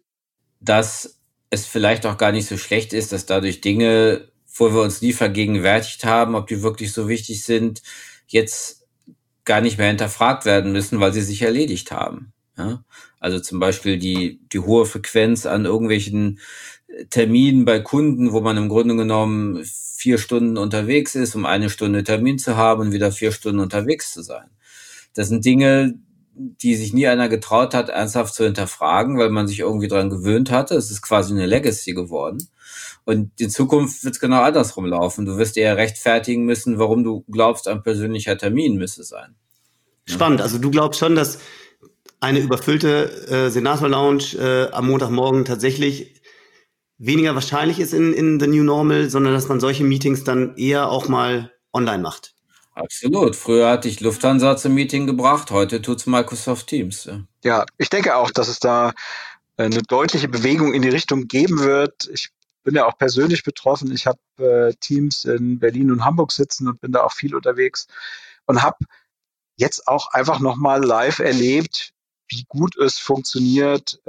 Dass es vielleicht auch gar nicht so schlecht ist, dass dadurch Dinge, wo wir uns nie vergegenwärtigt haben, ob die wirklich so wichtig sind, jetzt gar nicht mehr hinterfragt werden müssen, weil sie sich erledigt haben. Ja? Also zum Beispiel die hohe Frequenz an irgendwelchen Terminen bei Kunden, wo man im Grunde genommen 4 Stunden unterwegs ist, um 1 Stunde Termin zu haben und wieder 4 Stunden unterwegs zu sein. Das sind Dinge, die sich nie einer getraut hat, ernsthaft zu hinterfragen, weil man sich irgendwie dran gewöhnt hatte. Es ist quasi eine Legacy geworden. Und in Zukunft wird es genau andersrum laufen. Du wirst eher rechtfertigen müssen, warum du glaubst, ein persönlicher Termin müsse sein. Spannend. Also du glaubst schon, dass eine überfüllte Senator-Lounge am Montagmorgen tatsächlich weniger wahrscheinlich ist in The New Normal, sondern dass man solche Meetings dann eher auch mal online macht. Absolut. Früher hatte ich Lufthansa zum Meeting gebracht, heute tut's Microsoft Teams. Ja, ich denke auch, dass es da eine deutliche Bewegung in die Richtung geben wird. Ich bin ja auch persönlich betroffen. Ich habe Teams in Berlin und Hamburg sitzen und bin da auch viel unterwegs und habe jetzt auch einfach nochmal live erlebt, wie gut es funktioniert,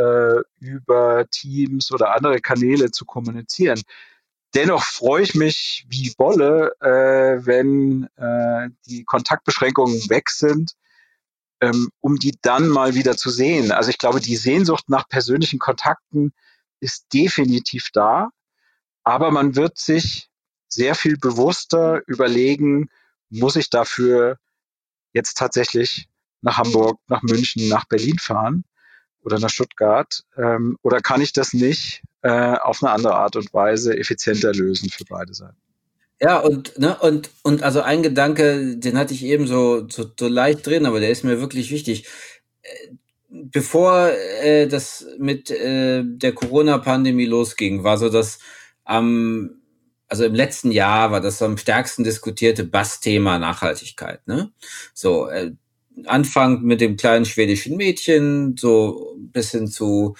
über Teams oder andere Kanäle zu kommunizieren. Dennoch freue ich mich wie Bolle, wenn die Kontaktbeschränkungen weg sind, um die dann mal wieder zu sehen. Also ich glaube, die Sehnsucht nach persönlichen Kontakten ist definitiv da. Aber man wird sich sehr viel bewusster überlegen, muss ich dafür jetzt tatsächlich nach Hamburg, nach München, nach Berlin fahren oder nach Stuttgart? Oder kann ich das nicht auf eine andere Art und Weise effizienter lösen für beide Seiten? Ja, und also ein Gedanke, den hatte ich eben so leicht drin, aber der ist mir wirklich wichtig. Bevor das mit der Corona-Pandemie losging, war so das also im letzten Jahr war das am stärksten diskutierte Bassthema Nachhaltigkeit, ne? So, Anfang mit dem kleinen schwedischen Mädchen, so bis hin zu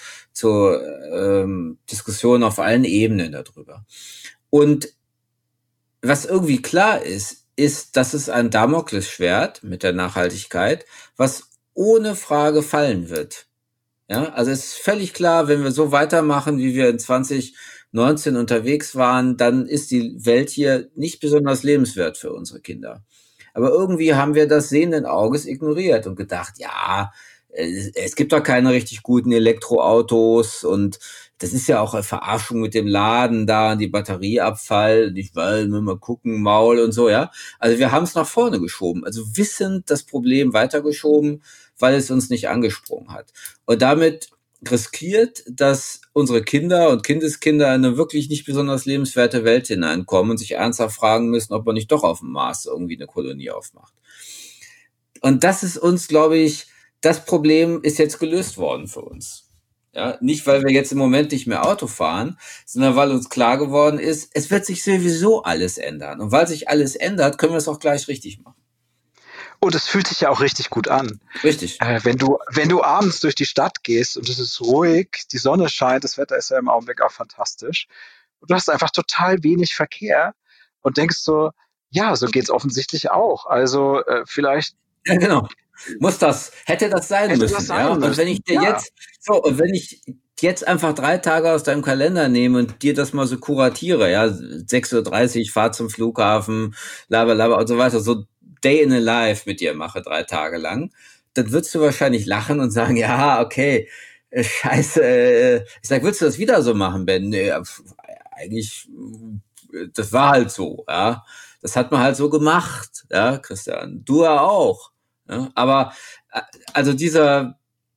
Diskussionen auf allen Ebenen darüber. Und was irgendwie klar ist, dass es ein Damoklesschwert mit der Nachhaltigkeit, was ohne Frage fallen wird. Ja, also es ist völlig klar, wenn wir so weitermachen, wie wir in 2019 unterwegs waren, dann ist die Welt hier nicht besonders lebenswert für unsere Kinder. Aber irgendwie haben wir das sehenden Auges ignoriert und gedacht, ja, es gibt doch keine richtig guten Elektroautos und das ist ja auch eine Verarschung mit dem Laden da, die Batterieabfall, ich will mal gucken, Maul und so, ja. Also wir haben es nach vorne geschoben, also wissend das Problem weitergeschoben, weil es uns nicht angesprungen hat. Und damit riskiert, dass unsere Kinder und Kindeskinder in eine wirklich nicht besonders lebenswerte Welt hineinkommen und sich ernsthaft fragen müssen, ob man nicht doch auf dem Mars irgendwie eine Kolonie aufmacht. Und das ist uns, glaube ich, das Problem ist jetzt gelöst worden für uns. Ja, nicht, weil wir jetzt im Moment nicht mehr Auto fahren, sondern weil uns klar geworden ist, es wird sich sowieso alles ändern. Und weil sich alles ändert, können wir es auch gleich richtig machen. Und es fühlt sich ja auch richtig gut an. Richtig. Wenn du abends durch die Stadt gehst und es ist ruhig, die Sonne scheint, das Wetter ist ja im Augenblick auch fantastisch. Und du hast einfach total wenig Verkehr und denkst so, ja, so geht's offensichtlich auch. Also vielleicht. Ja, genau. Hätte das sein müssen, ja. Und wenn ich dir wenn ich jetzt einfach 3 Tage aus deinem Kalender nehme und dir das mal so kuratiere, ja, 6:30 Uhr, fahr zum Flughafen, laber und so weiter, so Day in a Life mit dir mache 3 Tage lang, dann würdest du wahrscheinlich lachen und sagen, ja, okay, scheiße, ich sag, würdest du das wieder so machen, Ben? Nee, eigentlich, das war halt so, ja. Das hat man halt so gemacht, ja, Christian. Du ja auch. Ja, aber also diese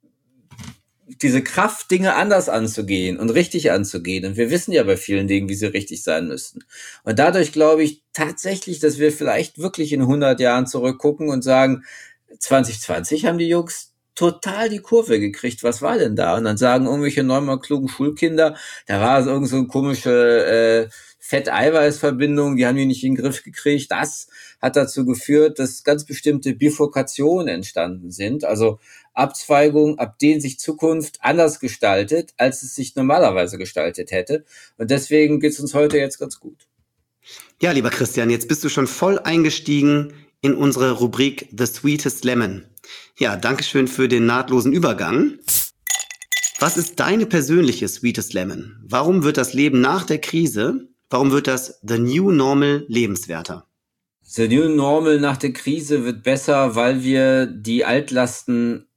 Kraft, Dinge anders anzugehen und richtig anzugehen. Und wir wissen ja bei vielen Dingen, wie sie richtig sein müssten. Und dadurch glaube ich tatsächlich, dass wir vielleicht wirklich in 100 Jahren zurückgucken und sagen, 2020 haben die Jungs total die Kurve gekriegt. Was war denn da? Und dann sagen irgendwelche neunmal klugen Schulkinder, da war irgend so eine komische Fett-Eiweiß-Verbindung, die haben die nicht in den Griff gekriegt. Das hat dazu geführt, dass ganz bestimmte Bifurkationen entstanden sind, also Abzweigungen, ab denen sich Zukunft anders gestaltet, als es sich normalerweise gestaltet hätte. Und deswegen geht's uns heute jetzt ganz gut. Ja, lieber Christian, jetzt bist du schon voll eingestiegen in unsere Rubrik The Sweetest Lemon. Ja, dankeschön für den nahtlosen Übergang. Was ist deine persönliche Sweetest Lemon? Warum wird das Leben nach der Krise, warum wird das The New Normal lebenswerter? The New Normal nach der Krise wird besser, weil die Altlasten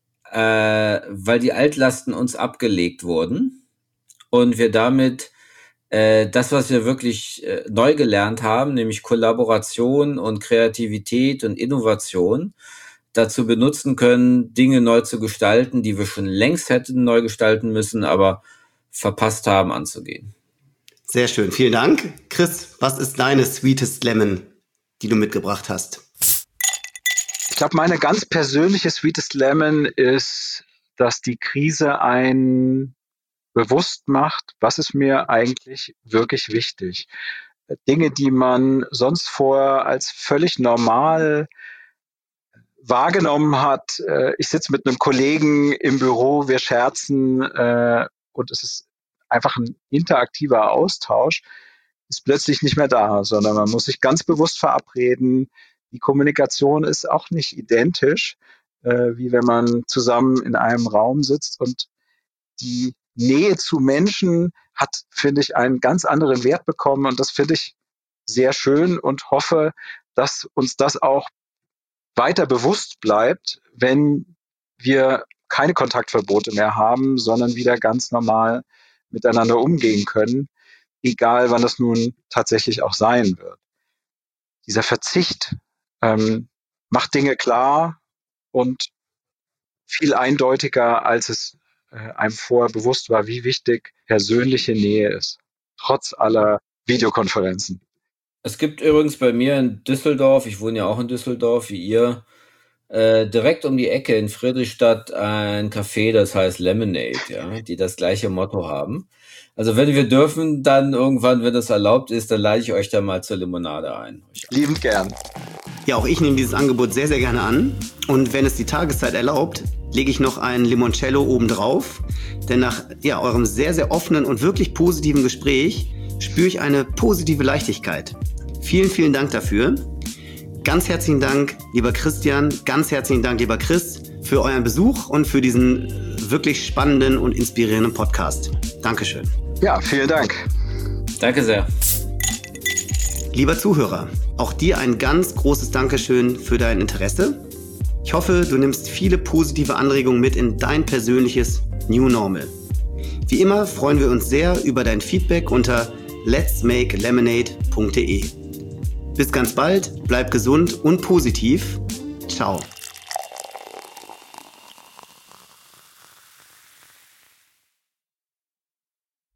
uns abgelegt wurden und wir damit das, was wir wirklich neu gelernt haben, nämlich Kollaboration und Kreativität und Innovation, dazu benutzen können, Dinge neu zu gestalten, die wir schon längst hätten neu gestalten müssen, aber verpasst haben anzugehen. Sehr schön, vielen Dank. Chris, was ist deine Sweetest Lemon, die du mitgebracht hast? Ich glaube, meine ganz persönliche Sweetest Lemon ist, dass die Krise einen bewusst macht, was ist mir eigentlich wirklich wichtig. Dinge, die man sonst vorher als völlig normal wahrgenommen hat. Ich sitze mit einem Kollegen im Büro, wir scherzen und es ist einfach ein interaktiver Austausch, ist plötzlich nicht mehr da, sondern man muss sich ganz bewusst verabreden. Die Kommunikation ist auch nicht identisch, wie wenn man zusammen in einem Raum sitzt, und die Nähe zu Menschen hat, finde ich, einen ganz anderen Wert bekommen, und das finde ich sehr schön und hoffe, dass uns das auch weiter bewusst bleibt, wenn wir keine Kontaktverbote mehr haben, sondern wieder ganz normal miteinander umgehen können. egal wann das nun tatsächlich auch sein wird. Dieser Verzicht macht Dinge klar und viel eindeutiger, als es einem vorher bewusst war, wie wichtig persönliche Nähe ist, trotz aller Videokonferenzen. Es gibt übrigens bei mir in Düsseldorf, ich wohne ja auch in Düsseldorf, wie ihr, direkt um die Ecke in Friedrichstadt ein Café, das heißt Lemonade, ja, die das gleiche Motto haben. Also wenn wir dürfen, dann irgendwann, wenn das erlaubt ist, dann lade ich euch da mal zur Limonade ein. Liebend gern. Ja, auch ich nehme dieses Angebot sehr, sehr gerne an. Und wenn es die Tageszeit erlaubt, lege ich noch ein Limoncello obendrauf. Denn nach eurem sehr, sehr offenen und wirklich positiven Gespräch spüre ich eine positive Leichtigkeit. Vielen, vielen Dank dafür. Ganz herzlichen Dank, lieber Christian. Ganz herzlichen Dank, lieber Chris, für euren Besuch und für diesen wirklich spannenden und inspirierenden Podcast. Dankeschön. Ja, vielen Dank. Danke sehr. Lieber Zuhörer, auch dir ein ganz großes Dankeschön für dein Interesse. Ich hoffe, du nimmst viele positive Anregungen mit in dein persönliches New Normal. Wie immer freuen wir uns sehr über dein Feedback unter letsmakelemonade.de. Bis ganz bald, bleib gesund und positiv. Ciao.